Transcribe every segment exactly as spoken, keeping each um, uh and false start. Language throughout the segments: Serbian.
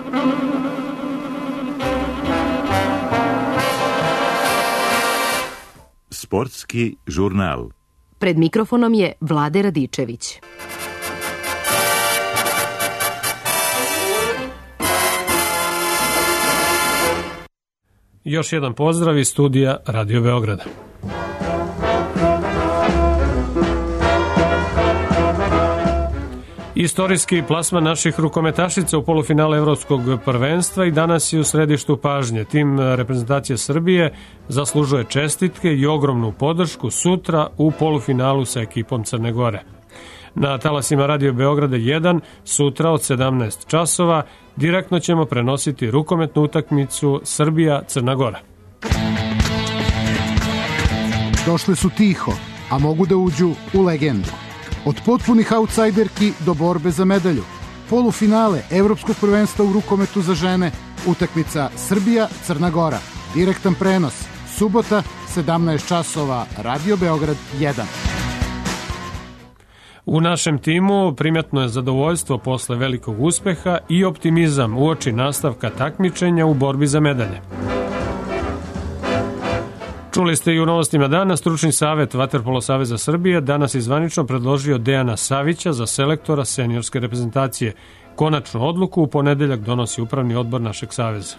Sportski žurnal. Pred mikrofonom je Vlade Radičević. Još jedan pozdrav iz studija Radio Beograda. Istorijski plasman naših rukometašica u polufinale Evropskog prvenstva i danas je u središtu pažnje. Tim reprezentacije Srbije zaslužuje čestitke i ogromnu podršku sutra u polufinalu sa ekipom Crne Gore. Na talasima Radio Beograda jedan sutra od sedamnaest časova direktno ćemo prenositi rukometnu utakmicu Srbija-Crna Gora. Došle su tiho, a mogu da uđu u legendu. Od potpunih outsajderki do borbe za medalju. Polufinale Evropskog prvenstva u rukometu za žene, utakmica Srbija-Crna Gora. Direktan prenos, subota, sedamnaest časova, Radio Beograd jedan. U našem timu primetno je zadovoljstvo posle velikog uspeha i optimizam uoči nastavka takmičenja u borbi za medalje. Čuli ste i u novostima dana, stručni savet Vaterpolo saveza Srbije danas je zvanično predložio Dejana Savića za selektora seniorske reprezentacije. Konačnu odluku u ponedeljak donosi upravni odbor našeg saveza.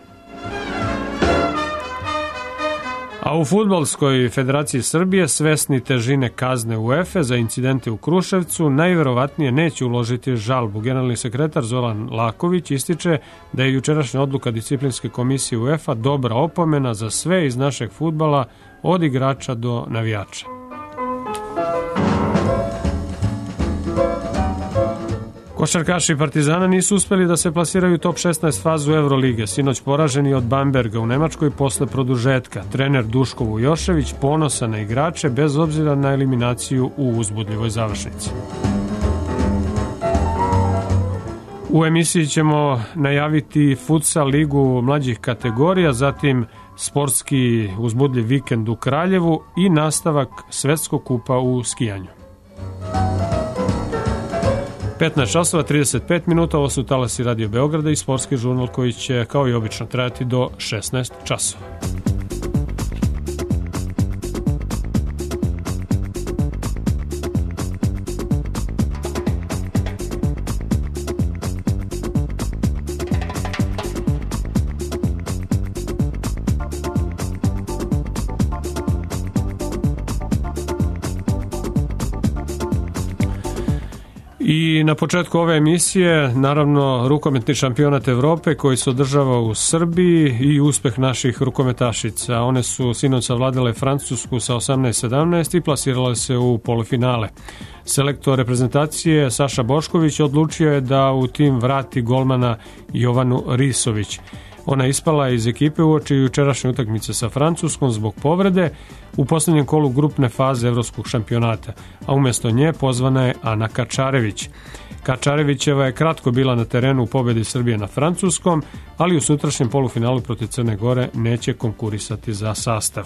A u Fudbalskoj federaciji Srbije, svesni težine kazne UEFA za incidente u Kruševcu, najverovatnije neće uložiti žalbu. Generalni sekretar Zoran Laković ističe da je jučerašnja odluka disciplinske komisije UEFA dobra opomena za sve iz našeg fudbala, od igrača do navijača. Košarkaši Partizana nisu uspeli da se plasiraju u top šesnaest fazu Evrolige, sinoć poraženi od Bamberga u Nemačkoj posle produžetka. Trener Duško Vujošević ponosan na igrače bez obzira na eliminaciju u uzbudljivoj završnici. U emisiji ćemo najaviti futsal ligu mlađih kategorija, zatim sportski uzbudljiv vikend u Kraljevu i nastavak svetskog kupa u skijanju. petnaest časova trideset pet minuta, ovo su talasi Radio Beograda i sportski žurnal koji će kao i obično trajati do šesnaest časova. I na početku ove emisije, naravno, rukometni šampionat Evrope koji se održava u Srbiji i uspeh naših rukometašica. One su sinoć savladale Francusku sa osamnaest sedamnaest i plasirale se u polufinale. Selektor reprezentacije Saša Bošković odlučio je da u tim vrati golmana Jovanu Risović. Ona je ispala iz ekipe uoči jučerašnje utakmice sa Francuskom zbog povrede u posljednjem kolu grupne faze evropskog šampionata, a umjesto nje pozvana je Ana Kačarević. Kačarevićeva je kratko bila na terenu u pobjedi Srbije na Francuskom, ali u sutrašnjem polufinalu protiv Crne Gore neće konkurisati za sastav.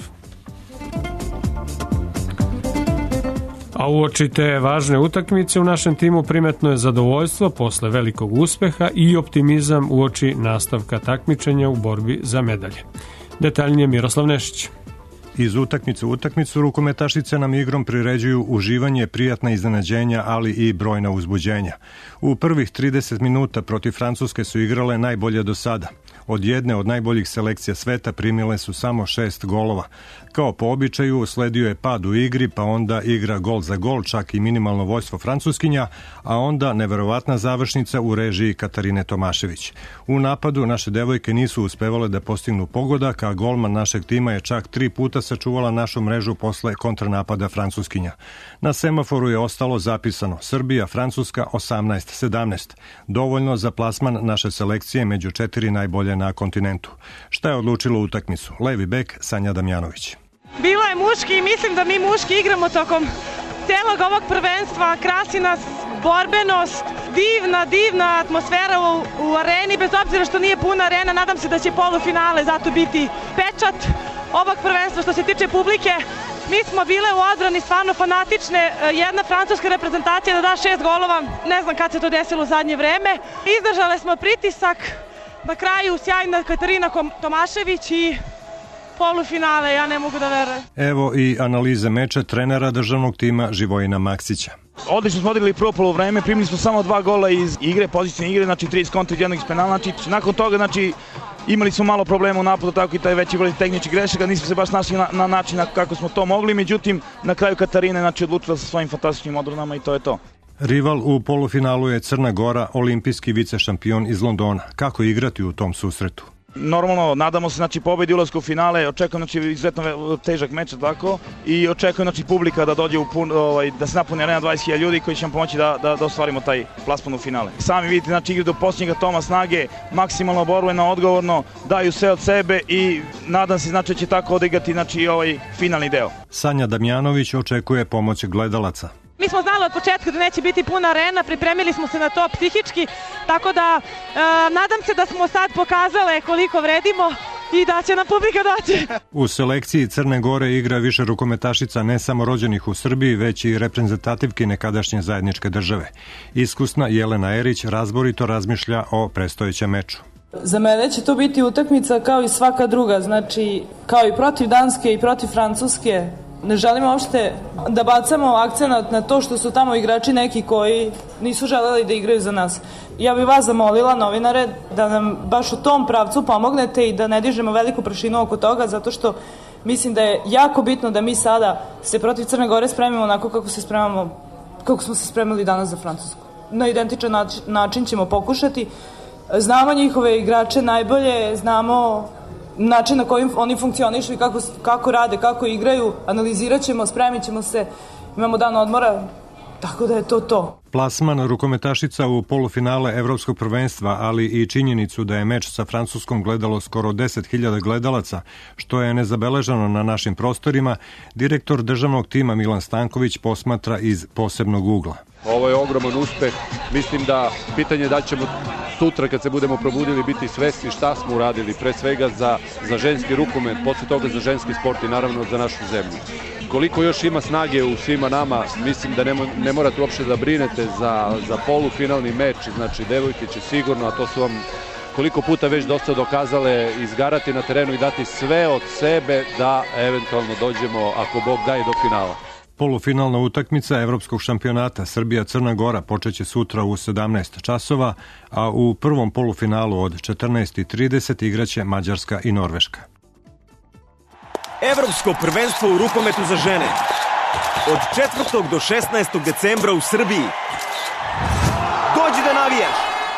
A uoči te važne utakmice u našem timu primetno je zadovoljstvo posle velikog uspeha i optimizam uoči nastavka takmičenja u borbi za medalje. Detaljnije Miroslav Nešić. Iz utakmice u utakmicu rukometašice nam igrom priređuju uživanje, prijatna iznenađenja, ali i brojna uzbuđenja. U prvih trideset minuta protiv Francuske su igrale najbolje do sada. Od jedne od najboljih selekcija sveta primile su samo šest golova. Kao po običaju usledio je pad u igri, pa onda igra gol za gol, čak i minimalno vojstvo Francuskinja, a onda neverovatna završnica u režiji Katarine Tomašević. U napadu naše devojke nisu uspevale da postignu pogodak, a golman našeg tima je čak tri puta sačuvala našu mrežu posle kontranapada Francuskinja. Na semaforu je ostalo zapisano Srbija, Francuska osamnaest sedamnaest. Dovoljno za plasman naše selekcije među četiri najbolje na kontinentu. Šta je odlučilo utakmicu? Levi bek Sanja Damjanović. Bilo je muški i mislim da mi muški igramo tokom celog ovog prvenstva. Krasi nas borbenost, divna, divna atmosfera u, u areni, bez obzira što nije puna arena. Nadam se da će polufinale zato biti pečat ovog prvenstva. Što se tiče publike, mi smo bile u odbrani stvarno fanatične. Jedna francuska reprezentacija da da šest golova, ne znam kad se to desilo u zadnje vreme. Izdržale smo pritisak, Na kraju sjajna Katarina Tomašević i polufinale, ja ne mogu da verujem. Evo i analize meča trenera državnog tima Živojina Maksića. Odlično smo odigrali prvo poluvreme, primili smo samo dva gola iz igre, pozicijne igre, znači tri iz kontra i jednog iz penala, znači nakon toga znači imali smo malo problema u napadu, tako i taj veći broj tehničkih grešaka, nismo se baš našli na, na način kako smo to mogli, međutim na kraju Katarina znači odlučila sa svojim fantastičnim odbranama i to je to. Rival u polufinalu je Crna Gora, olimpijski vicešampion iz Londona. Kako igrati u tom susretu? Normalno, nadamo se znači pobedi, ulazku u finale, očekujem znači izuzetno težak meč, tako, i očekujem znači publika da dođe u pun, ovaj, da se napuni arena dvadeset hiljada ljudi koji će nam pomoći da, da, da ostvarimo taj plasman u finale. Sami vidite, znači igre do posljednjega toma snage, maksimalno borbeno, odgovorno, daju sve od sebe i nadam se znači da će tako odigrati znači ovaj finalni deo. Sanja Damjanović očekuje pomoć gledalaca. Mi smo znali od početka da neće biti puna arena, pripremili smo se na to psihički, tako da e, nadam se da smo sad pokazale koliko vredimo i da će nam publika doći. U selekciji Crne Gore igra više rukometašica ne samo rođenih u Srbiji, već i reprezentativki nekadašnje zajedničke države. Iskusna Jelena Erić razborito razmišlja o predstojećem meču. Za mene će to biti utakmica kao i svaka druga, znači kao i protiv Danske i protiv Francuske. Ne želimo uopšte da bacamo akcenat na to što su tamo igrači neki koji nisu želeli da igraju za nas. Ja bih vas zamolila, novinare, da nam baš u tom pravcu pomognete i da ne dižemo veliku prašinu oko toga, zato što mislim da je jako bitno da mi sada se protiv Crne Gore spremimo onako kako se spremamo, kako smo se spremili danas za Francusku. Na identičan način, način ćemo pokušati. Znamo njihove igrače najbolje, znamo način na kojim oni funkcionišu i kako, kako rade, kako igraju, analizirat ćemo, spremit ćemo se, imamo dan odmora, tako da je to to. Plasman rukometašica u polufinale Evropskog prvenstva, ali i činjenicu da je meč sa Francuskom gledalo skoro deset hiljada gledalaca, što je nezabeleženo na našim prostorima, direktor državnog tima Milan Stanković posmatra iz posebnog ugla. Ovo je ogroman uspeh. Mislim da pitanje da ćemo sutra kad se budemo probudili biti svesni šta smo uradili, pre svega za, za ženski rukomet, posle toga za ženski sport i naravno za našu zemlju. Koliko još ima snage u svima nama, mislim da ne, ne morate uopšte da brinete za, za polufinalni meč, znači devojke će sigurno, a to su vam koliko puta već dosta dokazale, izgarati na terenu i dati sve od sebe da eventualno dođemo, ako Bog daje, do finala. Polufinalna utakmica Evropskog šampionata Srbija-Crna Gora počeće sutra u sedamnaest časova, a u prvom polufinalu od četrnaest i trideset igraće Mađarska i Norveška. Evropsko prvenstvo u rukometu za žene. Od četvrtog do šesnaestog decembra u Srbiji. Dođi da navijaš!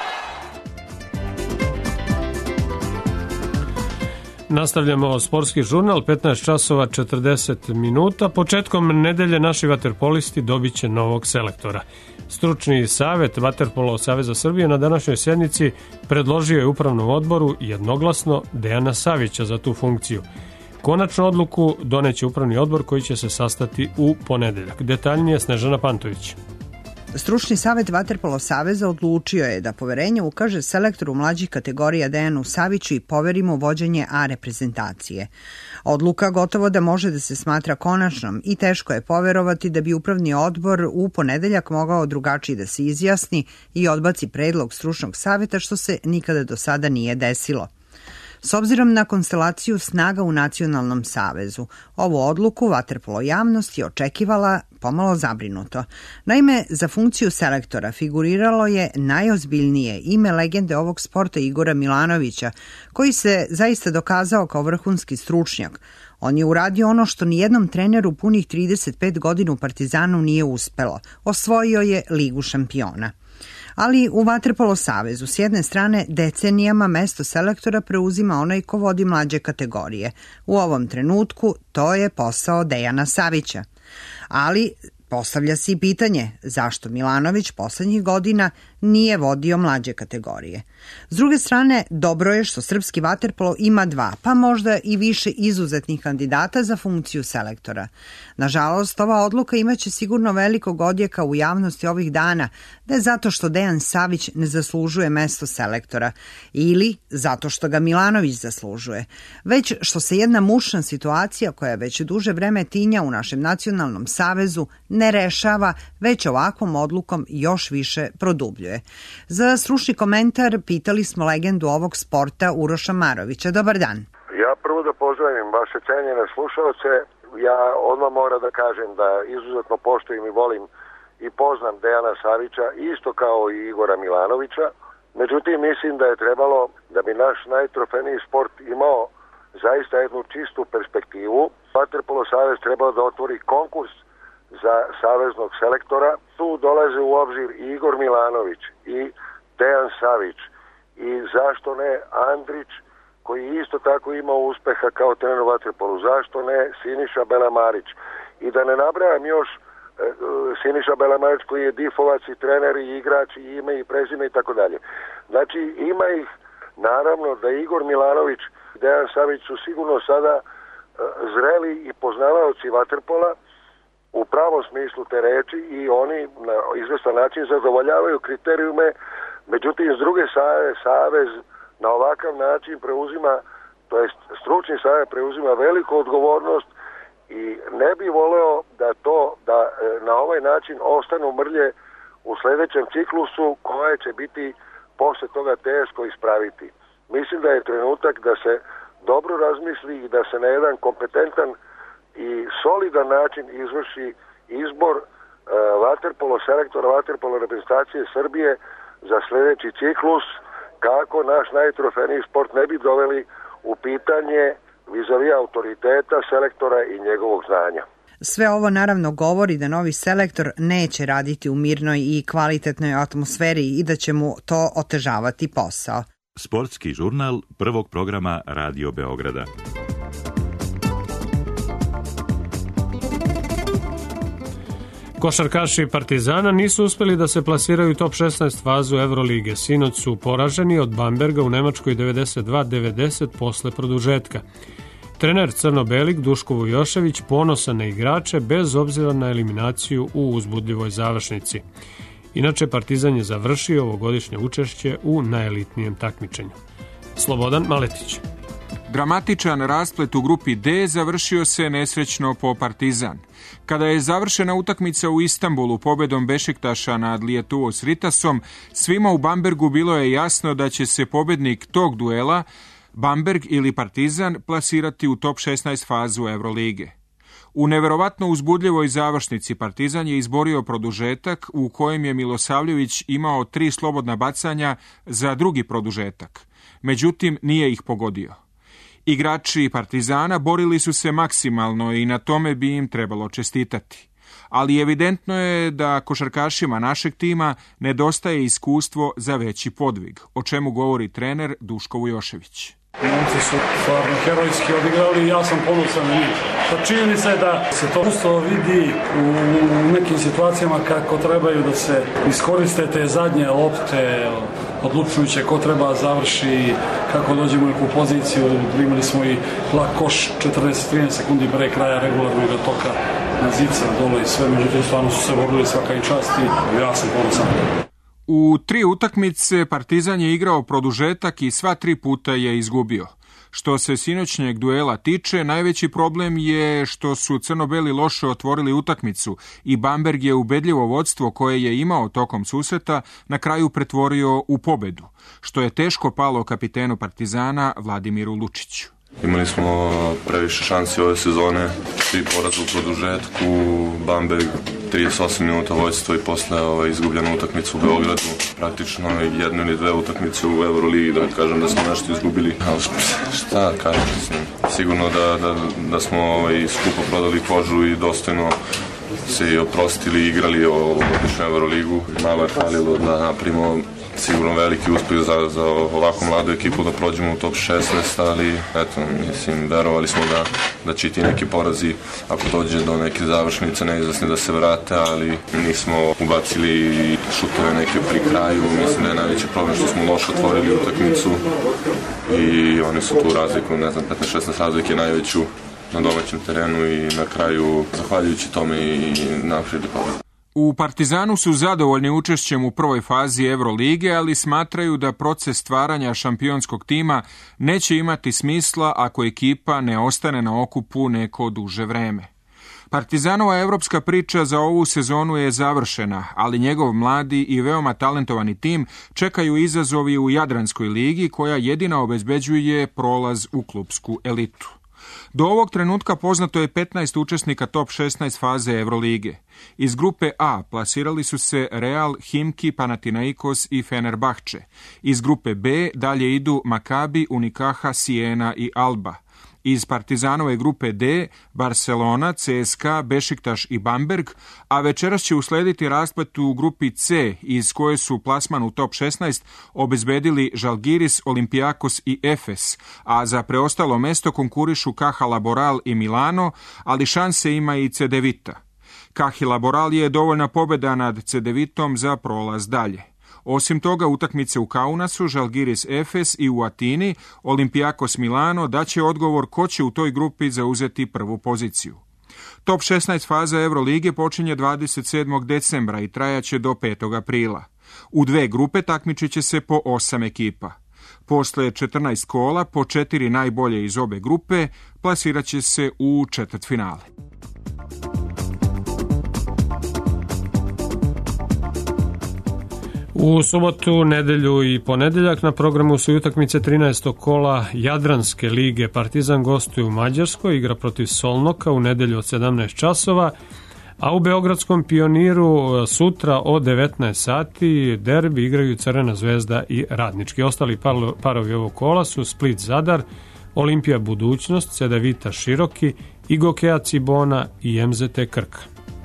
Nastavljamo sportski žurnal, petnaest časova četrdeset minuta. Početkom nedelje naši vaterpolisti dobit će novog selektora. Stručni savet Vaterpolo Saveza Srbije na današnjoj sjednici predložio je upravnom odboru jednoglasno Dejana Savića za tu funkciju. Konačnu odluku doneće upravni odbor koji će se sastati u ponedeljak. Detaljnije Snežana Pantović. Stručni savet Vaterpolo Saveza odlučio je da poverenje ukaže selektoru mlađih kategorija Dejanu Saviću i poveri mu vođenje A reprezentacije. Odluka gotovo da može da se smatra konačnom i teško je poverovati da bi upravni odbor u ponedeljak mogao drugačije da se izjasni i odbaci predlog stručnog saveta, što se nikada do sada nije desilo. S obzirom na konstelaciju snaga u Nacionalnom savezu, ovu odluku vaterpolo javnost je očekivala pomalo zabrinuto. Naime, za funkciju selektora figuriralo je najozbiljnije ime legende ovog sporta Igora Milanovića, koji se zaista dokazao kao vrhunski stručnjak. On je uradio ono što nijednom treneru punih trideset pet godina u Partizanu nije uspelo. Osvojio je Ligu šampiona. Ali u Vaterpolo savezu s jedne strane decenijama mesto selektora preuzima onaj ko vodi mlađe kategorije. U ovom trenutku to je posao Dejana Savića. Ali postavlja se i pitanje zašto Milanović poslednjih godina nije vodio mlađe kategorije. S druge strane, dobro je što srpski vaterpolo ima dva, pa možda i više izuzetnih kandidata za funkciju selektora. Nažalost, ova odluka imaće sigurno velikog odjeka u javnosti ovih dana, ne zato što Dejan Savić ne zaslužuje mesto selektora ili zato što ga Milanović zaslužuje, već što se jedna mučna situacija koja već duže vreme tinja u našem nacionalnom savezu ne rešava, već ovakvom odlukom još više produbljuje. najavljuje. Za stručni komentar pitali smo legendu ovog sporta Uroša Marovića. Dobar dan. Ja prvo da pozdravim vaše cenjene slušalce. Ja odmah moram da kažem da izuzetno poštujem i volim i poznam Dejana Savića, isto kao i Igora Milanovića. Međutim, mislim da je trebalo, da bi naš najtrofejniji sport imao zaista jednu čistu perspektivu, Vaterpolo savez trebalo da otvori konkurs za saveznog selektora. Tu dolaze u obzir i Igor Milanović i Dejan Savić i zašto ne Andrić, koji isto tako imao uspeha kao trener u vaterpolu, zašto ne Siniša Belamarić. I da ne nabrajam još e, Siniša Belamarić koji je difovac i trener i igrač i ime i prezime i tako dalje. Znači ima ih, naravno da Igor Milanović i Dejan Savić su sigurno sada e, zreli i poznavaoci vaterpola u pravom smislu te reči i oni na izvestan način zadovoljavaju kriterijume, međutim s druge strane savez na ovakav način preuzima, to jest stručni savjet preuzima veliku odgovornost i ne bi voleo da to, da na ovaj način ostanu mrlje u sledećem ciklusu koje će biti posle toga teško ispraviti. Mislim da je trenutak da se dobro razmisli i da se na jedan kompetentan i solidan način izvrši izbor uh, vaterpolo selektora, vaterpolo reprezentacije Srbije za sledeći ciklus, kako naš najtrofejniji sport ne bi doveli u pitanje vizavi autoriteta selektora i njegovog znanja. Sve ovo naravno govori da novi selektor neće raditi u mirnoj i kvalitetnoj atmosferi i da će mu to otežavati posao. Sportski žurnal prvog programa Radio Beograda. Košarkaši Partizana nisu uspeli da se plasiraju u top šesnaest fazu Evrolige. Sinoć su poraženi od Bamberga u Nemačkoj devedeset dva devedeset posle produžetka. Trener Crno-Belik Duško Vujošević ponosan na igrače bez obzira na eliminaciju u uzbudljivoj završnici. Inače, Partizan je završio ovogodišnje učešće u najelitnijem takmičenju. Slobodan Maletić. Dramatičan rasplet u grupi D završio se nesrećno po Partizan. Kada je završena utakmica u Istanbulu pobedom Bešiktaša nad Lietuvos Ritasom, svima u Bambergu bilo je jasno da će se pobednik tog duela, Bamberg ili Partizan, plasirati u top šesnaest fazu Evrolige. U neverovatno uzbudljivoj završnici Partizan je izborio produžetak u kojem je Milosavljević imao tri slobodna bacanja za drugi produžetak. Međutim, nije ih pogodio. Igrači Partizana borili su se maksimalno i na tome bi im trebalo čestitati. Ali evidentno je da košarkašima našeg tima nedostaje iskustvo za veći podvig, o čemu govori trener Duško Vujošević. Momci su stvarno herojski odigrali i ja sam ponosan na njih. Pa činjenica je da se to usto vidi u nekim situacijama kako trebaju da se iskoriste te zadnje lopte, odlučujuće ko treba završi, kako dođemo u neku poziciju. Imali smo i lak koš četrnaest trinaest sekundi pre kraja regularnog toka na zica dole i sve, međutim stvarno su se borili svaka i čast i ja sam ponosan. U tri utakmice Partizan je igrao produžetak i sva tri puta je izgubio. Što se sinoćnjeg duela tiče, najveći problem je što su crno-beli loše otvorili utakmicu i Bamberg je ubedljivo vodstvo koje je imao tokom susreta na kraju pretvorio u pobedu, što je teško palo kapitenu Partizana Vladimiru Lučiću. Imali smo previše šansi ove sezone, svi poraz u produžetku, Bamberg trideset osam minuta vojstvo i posle ovaj, izgubljena utakmica u Beogradu, praktično jednu ili dve utakmice u Euroligi, da kažem da smo nešto izgubili. Ali šta kažem, sigurno da, da, da smo ovaj, skupo prodali kožu i dostojno se i oprostili i igrali ovogodišnju Euroligu. Malo je falilo da napravimo sigurno veliki uspeh za, za ovako mladu ekipu da prođemo u top šesnaest, ali eto, mislim, verovali smo da, da će i ti neki porazi, ako dođe do neke završnice, neizvesni da se vrate, ali nismo ubacili šutove neke pri kraju. Mislim da je najveći problem što smo loše otvorili utakmicu i oni su tu razliku, ne znam, petnaest šesnaest razlike najveću na domaćem terenu i na kraju, zahvaljujući tome, i napravili pobedu. U Partizanu su zadovoljni učešćem u prvoj fazi Evrolige, ali smatraju da proces stvaranja šampionskog tima neće imati smisla ako ekipa ne ostane na okupu neko duže vreme. Partizanova evropska priča za ovu sezonu je završena, ali njegov mladi i veoma talentovani tim čekaju izazovi u Jadranskoj ligi koja jedina obezbeđuje prolaz u klupsku elitu. Do ovog trenutka poznato je petnaest učesnika top šesnaest faze Evrolige. Iz grupe A plasirali su se Real, Himki, Panathinaikos i Fenerbahče. Iz grupe B dalje idu Makabi, Unikaha, Siena i Alba. Iz Partizanove grupe D, Barcelona, C S K A, Bešiktaš i Bamberg, a večeras će uslediti rasplet u grupi C, iz koje su plasman u top šesnaest obezbedili Žalgiris, Olimpijakos i Efes, a za preostalo mesto konkurišu Caja Laboral i Milano, ali šanse ima i Cedevita. Caja Laboral je dovoljna pobeda nad Cedevitom za prolaz dalje. Osim toga, utakmice u Kaunasu, Žalgiris Efes i u Atini, Olimpijakos Milano daće odgovor ko će u toj grupi zauzeti prvu poziciju. Top šesnaest faza Evrolige počinje dvadeset sedmog decembra i trajaće do petog aprila. U dve grupe takmičit će se po osam ekipa. Posle četrnaest kola, po četiri najbolje iz obe grupe, plasirat će se u četvrtfinale. U subotu, nedelju i ponedeljak na programu su utakmice trinaestog kola Jadranske lige. Partizan gostuje u Mađarskoj, igra protiv Solnoka u nedelju od sedamnaest časova, a u Beogradskom Pioniru sutra od devetnaest sati derbi igraju Crvena zvezda i Radnički. Ostali parovi ovog kola su Split Zadar, Olimpija Budućnost, Cedevita Široki, Igokea Cibona i M Z T Krka.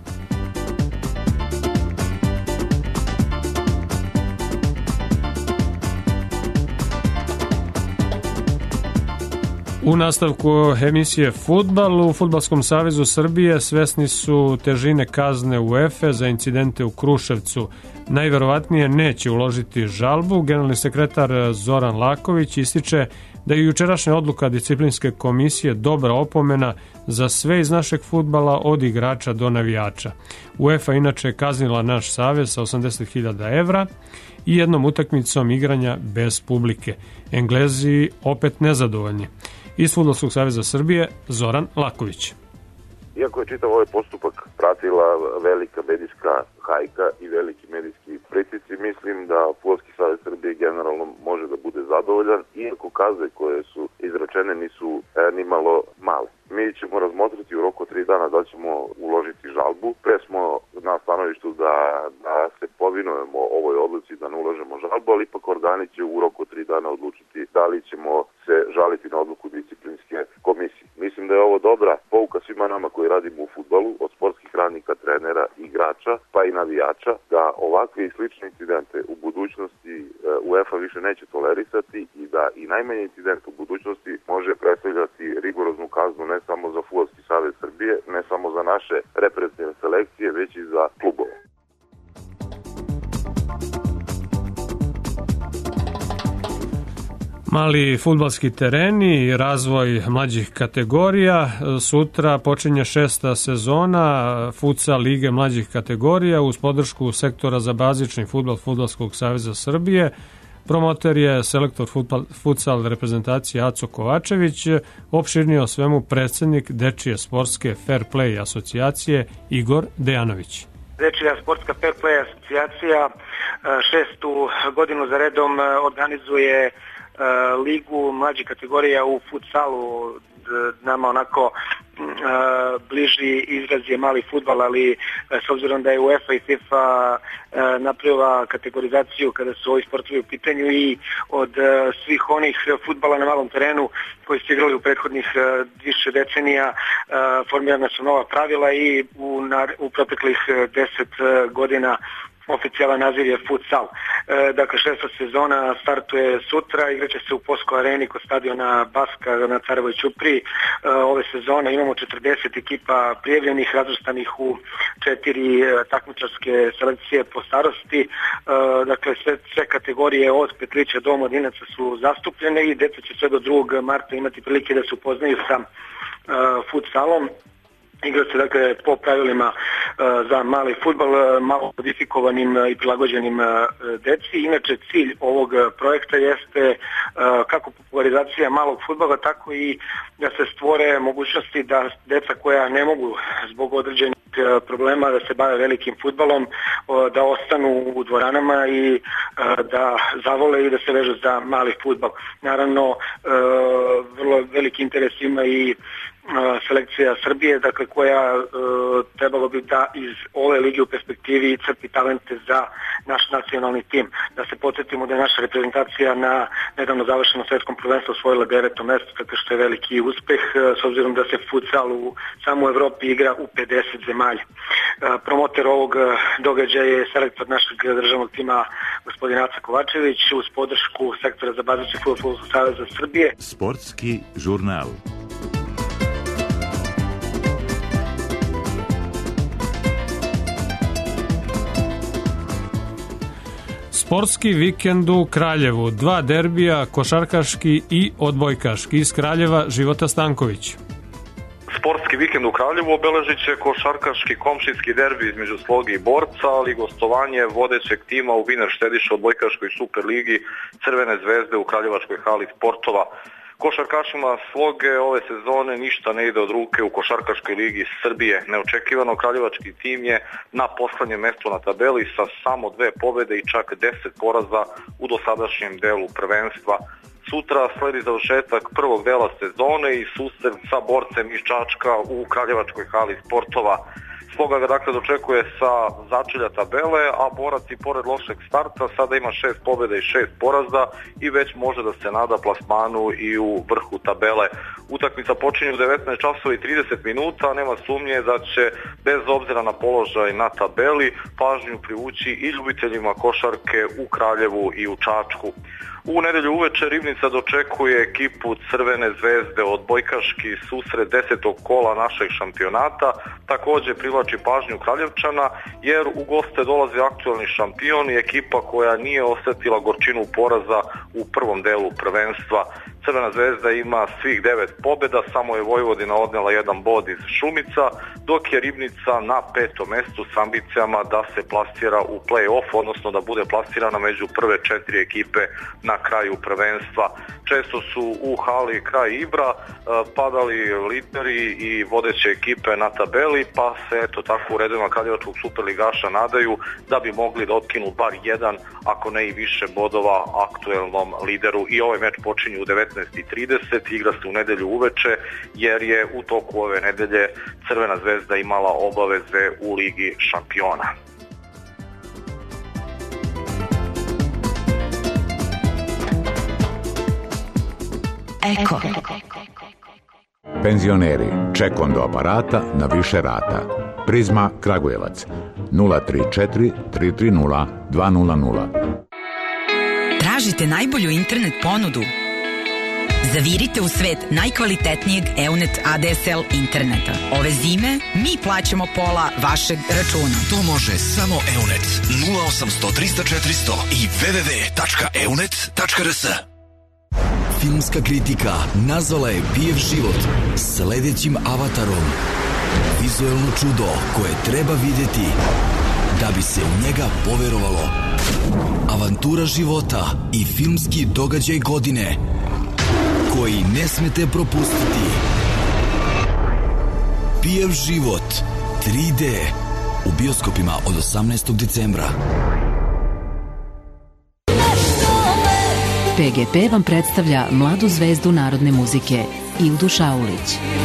U nastavku emisije Fudbal, u Fudbalskom savezu Srbije svesni su težine kazne UEFA za incidente u Kruševcu. Najverovatnije neće uložiti žalbu. Generalni sekretar Zoran Laković ističe da je jučerašnja odluka disciplinske komisije dobra opomena za sve iz našeg fudbala, od igrača do navijača. UEFA inače kaznila naš savez sa osamdeset hiljada evra i jednom utakmicom igranja bez publike. Englezi opet nezadovoljni. Iz Fudbalskog saveza Srbije, Zoran Laković. Iako je čitav ovaj postupak pratila velika medijska hajka i veliki medijski pritisci, mislim da Fudbalski savez Srbije generalno može da bude zadovoljan, iako kazne koje su izrečene nisu e, ni malo male. Mi ćemo razmotriti u roku tri dana da ćemo uložiti žalbu. Pre smo na stanovištu da, da se povinujemo ovoj odluci da ne uložemo žalbu, ali ipak organi će u roku tri dana odlučiti da li ćemo se žaliti na odluku disciplinske komisije. Mislim da je ovo dobra pouka svima nama koji radimo u fudbalu, od sportskih radnika, trenera, igrača, pa i navijača, da ovakve i slične incidente u budućnosti UEFA više neće tolerisati i da i najmanji incident u budućnosti može predstavljati rigoroznu kaznu ne samo za Fudbalski savez Srbije, ne samo za naše reprezentativne selekcije, već i za klubove. Mali fudbalski tereni i razvoj mlađih kategorija. Sutra počinje šesta sezona futsal lige mlađih kategorija uz podršku sektora za bazični fudbal Fudbalskog saveza Srbije. Promoter je selektor futsal reprezentacije Aco Kovačević, opširnije o svemu predsjednik Dečije sportske Fair Play asocijacije Igor Dejanović. Dečija sportska Fair Play asocijacija šestu godinu za redom organizuje ligu mlađih kategorija u futsalu. Nama onako bliži izraz je mali fudbal, ali s obzirom da je UEFA i FIFA napravila kategorizaciju kada su ovi sportovi u pitanju i od svih onih fudbala na malom terenu koji su igrali u prethodnih više decenija, formirana su nova pravila i u, u proteklih deset godina oficijalan naziv je futsal. E, dakle, šesta sezona startuje sutra, igraće se u Posko areni kod stadiona Baska na Carevoj ćupriji. E, ove sezone imamo četrdeset ekipa prijavljenih, razvrstanih u četiri e, takmičarske selekcije po starosti. E, dakle, sve, sve kategorije od petlića do mladinaca su zastupljene i deca će sve do drugog marta imati prilike da se upoznaju sa e, futsalom. Igra se dakle po pravilima uh, za mali fudbal, uh, malo modifikovanim uh, i prilagođenim uh, deci. Inače cilj ovog uh, projekta jeste uh, kako popularizacija malog fudbala, tako i da se stvore mogućnosti da deca koja ne mogu zbog određenih problema da se bave velikim fudbalom, da ostanu u dvoranama i da zavole i da se vežu za mali fudbal. Naravno, vrlo veliki interes ima i selekcija Srbije, dakle koja e, trebalo bi da iz ove lige u perspektivi crpi talente za naš nacionalni tim. Da se podsjetimo da je naša reprezentacija na nedavno završenom svetskom prvenstvu osvojila deveto mesto, tako što je veliki uspeh, e, s obzirom da se futsal u samo Evropi igra u pedeset zemalja. E, promoter ovog događaja je selektor našeg državnog tima gospodin Aca Kovačević uz podršku sektora za bazični fudbal Saveza Srbije. Sportski žurnal. Sportski vikend u Kraljevu, dva derbija, košarkaški i odbojkaški. Iz Kraljeva Života Stanković. Sportski vikend u Kraljevu obeležit će košarkaški komšijski derbi između Sloge i Borca, ali gostovanje vodećeg tima u Wiener Štediša odbojkaškoj Superligi Crvene zvezde u Kraljevačkoj hali sportova. Košarkašima Sloge ove sezone ništa ne ide od ruke u košarkaškoj ligi Srbije. Neočekivano kraljevački tim je na poslednjem mestu na tabeli sa samo dve pobede i čak deset poraza u dosadašnjem delu prvenstva. Sutra sledi završetak prvog dela sezone i susret sa Borcem iz Čačka u Kraljevačkoj hali sportova. Sloga ga dakle dočekuje sa začelja tabele, a Borac i pored lošeg starta sada ima šest pobjeda i šest poraza i već može da se nada plasmanu i u vrhu tabele. Utakmica počinje u devetnaest časova i trideset minuta, nema sumnje da će bez obzira na položaj na tabeli pažnju privući i ljubiteljima košarke u Kraljevu i u Čačku. U nedelju uveče Ribnica dočekuje ekipu Crvene zvezde, odbojkaški susret desetog kola našeg šampionata, također privlači pažnju Kraljevčana jer u goste dolazi aktualni šampion i ekipa koja nije osetila gorčinu poraza u prvom delu prvenstva. Crvena zvezda ima svih devet pobjeda, samo je Vojvodina odnela jedan bod iz Šumica, dok je Ribnica na petom mestu s ambicijama da se plasira u play-off, odnosno da bude plasirana među prve četiri ekipe na kraju prvenstva. Često su u hali kraj Ibra padali lideri i vodeće ekipe na tabeli, pa se eto tako u redovima Kraljevačkog superligaša nadaju da bi mogli da otkinu bar jedan, ako ne i više bodova aktuelnom lideru. I ovaj meč počinje u devetnaest i trideset, igra se u nedelju uveče jer je u toku ove nedelje Crvena zvezda imala obaveze u Ligi šampiona. Eko. Penzioneri, ček do aparata na više rata. Prizma Kragujevac nula tri četiri tri tri nula dva nula nula. Tražite najbolju internet ponudu? Zavirite u svet najkvalitetnijeg Eunet A D S L interneta. Ove zime mi plaćamo pola vašeg računa. To može samo Eunet. nula osamsto trista četiristo i w w w tačka eunet tačka r s. Filmska kritika nazvala je Pijev život sledećim avatarom. Vizuelno čudo koje treba vidjeti da bi se u njega poverovalo. Avantura života i filmski događaj godine koji ne smete propustiti. Pijev život tri D u bioskopima od osamnaestog decembra. P G P vam predstavlja mladu zvezdu narodne muzike Ildu Šaulić.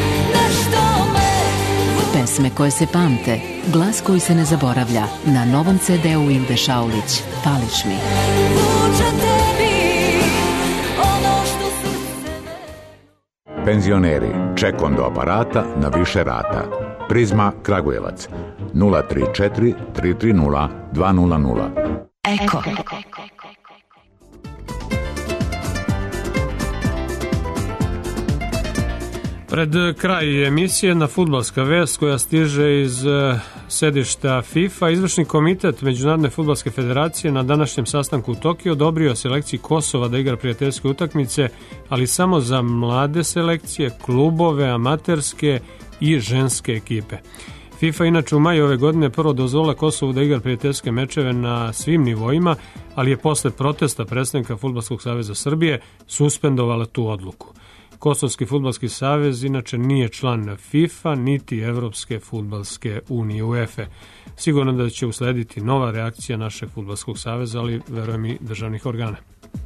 Pesme koje se pamte, glas koji se ne zaboravlja, na novom ce deu Ilde Šaulić, Pališ mi. Penzioneri, ček do aparata na više rata. Prizma Kragujevac nula tri četiri tri tri nula dva nula nula. Eko. Pred kraj emisije na fudbalska vest koja stiže iz sedišta FIFA. Izvršni komitet Međunarodne fudbalske federacije na današnjem sastanku u Tokiju odobrio selekciji Kosova da igra prijateljske utakmice, ali samo za mlade selekcije, klubove, amaterske i ženske ekipe. FIFA inače u maju ove godine prvo dozvolila Kosovu da igra prijateljske mečeve na svim nivoima, ali je posle protesta predstavnika Fudbalskog saveza Srbije suspendovala tu odluku. Kosovski fudbalski savez inače nije član FIFA niti Evropske fudbalske unije UEFA. Sigurno da će uslediti nova reakcija našeg fudbalskog saveza, ali verujem i državnih organa.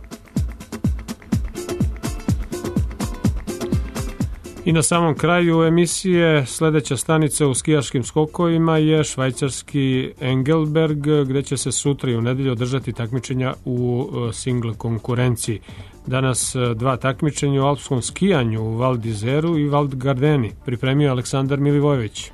I na samom kraju emisije sledeća stanica u skijaškim skokovima je švajcarski Engelberg, gde će se sutra i u nedelju održati takmičenja u single konkurenciji. Danas dva takmičenja u alpskom skijanju u Val d'Izeru i Val Gardeni pripremio Aleksandar Milivojević.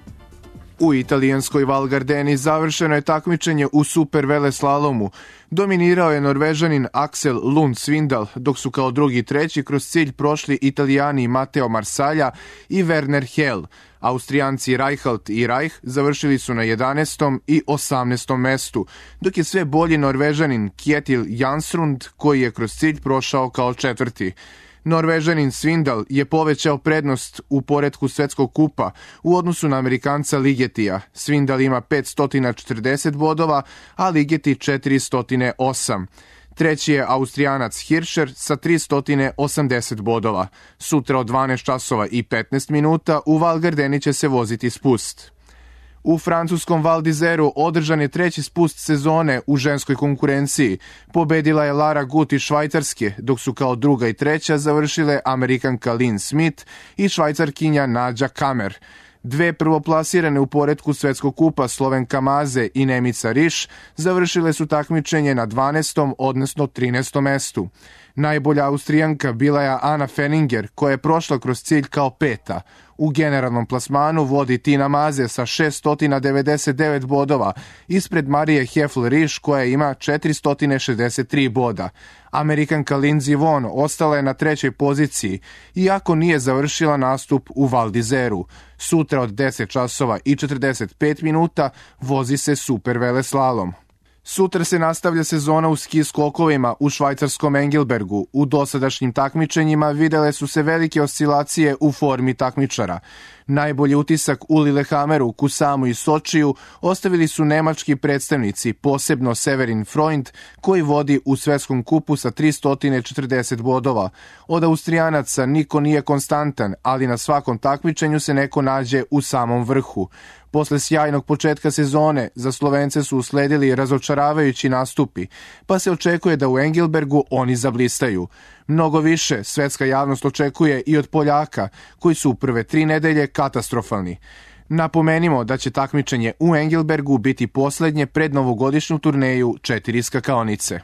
U italijanskoj Val Gardeni završeno je takmičenje u super veleslalomu. Dominirao je Norvežanin Axel Lund Svindal, dok su kao drugi i treći kroz cilj prošli Italijani Matteo Marsalja i Werner Hell. Austrijanci Reichelt i Reich završili su na jedanaestom i osamnaestom mestu, dok je sve bolji Norvežanin Kjetil Jansrud, koji je kroz cilj prošao kao četvrti. Norvežanin Svindal je povećao prednost u poretku svetskog kupa u odnosu na Amerikanca Ligetija. Svindal ima petsto četrdeset bodova, a Ligeti četiristo osam. Treći je Austrijanac Hirscher sa tristo osamdeset bodova. Sutra od dvanaest časova i petnaest minuta u Val Gardeni će se voziti spust. U francuskom Val d'Izeru održan je treći spust sezone u ženskoj konkurenciji. Pobedila je Lara Gut iz Švajcarske, dok su kao druga i treća završile Amerikanka Lynn Smith i Švajcarkinja Nadja Kamer. Dve prvoplasirane u poretku svetskog kupa, Slovenka Maze i Nemica Riš, završile su takmičenje na dvanaestom odnosno trinaestom mestu. Najbolja Austrijanka bila je Ana Fenninger, koja je prošla kroz cilj kao peta. U generalnom plasmanu vodi Tina Maze sa šeststo devedeset devet bodova, ispred Marije Hefl-Riš koja ima četiristo šezdeset tri boda. Amerikanka Lindsey Vonn ostala je na trećoj poziciji, iako nije završila nastup u Val d'Izeru. Sutra od deset časova i četrdeset pet minuta vozi se super veleslalom. Sutra se nastavlja sezona u ski skokovima u švajcarskom Engelbergu. U dosadašnjim takmičenjima videle su se velike oscilacije u formi takmičara. Najbolji utisak u Lillehammeru, Kusamu i Sočiju ostavili su nemački predstavnici, posebno Severin Freund, koji vodi u svetskom kupu sa tristo četrdeset bodova. Od Austrijanaca niko nije konstantan, ali na svakom takmičenju se neko nađe u samom vrhu. Posle sjajnog početka sezone za Slovence su usledili razočaravajući nastupi, pa se očekuje da u Engelbergu oni zablistaju. Mnogo više svetska javnost očekuje i od Poljaka, koji su u prve tri nedelje katastrofalni. Napomenimo da će takmičenje u Engelbergu biti poslednje pred novogodišnju turneju četiri skakaonice.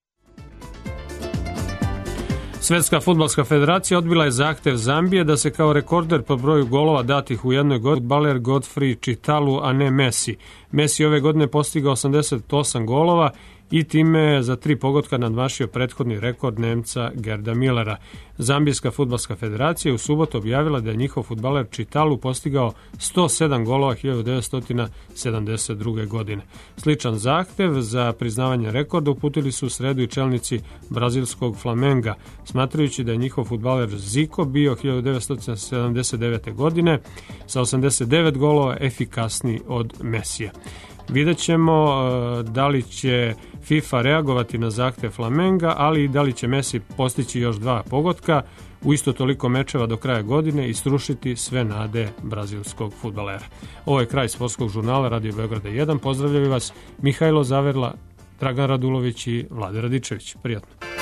Svetska fudbalska federacija odbila je zahtev Zambije da se kao rekorder po broju golova datih u jednoj godini fudbaler Godfrey Chitalu, a ne Messi. Messi ove godine postigao osamdeset osam golova i time za tri pogotka nadmašio prethodni rekord Nemca Gerda Millera. Zambijska fudbalska federacija je u subotu objavila da je njihov fudbaler Chitalu postigao sto sedam golova hiljadu devetsto sedamdeset druge. godine. Sličan zahtev za priznavanje rekorda uputili su u sredu i čelnici brazilskog Flamenga, smatrajući da je njihov fudbaler Zico bio hiljadu devetsto sedamdeset devete. godine sa osamdeset devet golova efikasniji od Mesija. Vidjet ćemo da li će FIFA reagovati na zahtev Flamenga, ali i da li će Messi postići još dva pogotka u isto toliko mečeva do kraja godine i srušiti sve nade brazilskog fudbalera. Ovo je kraj sportskog žurnala Radio Beograda jedan. Pozdravljaju vas Mihajlo Zaverla, Dragan Radulović i Vlade Radičević. Prijatno.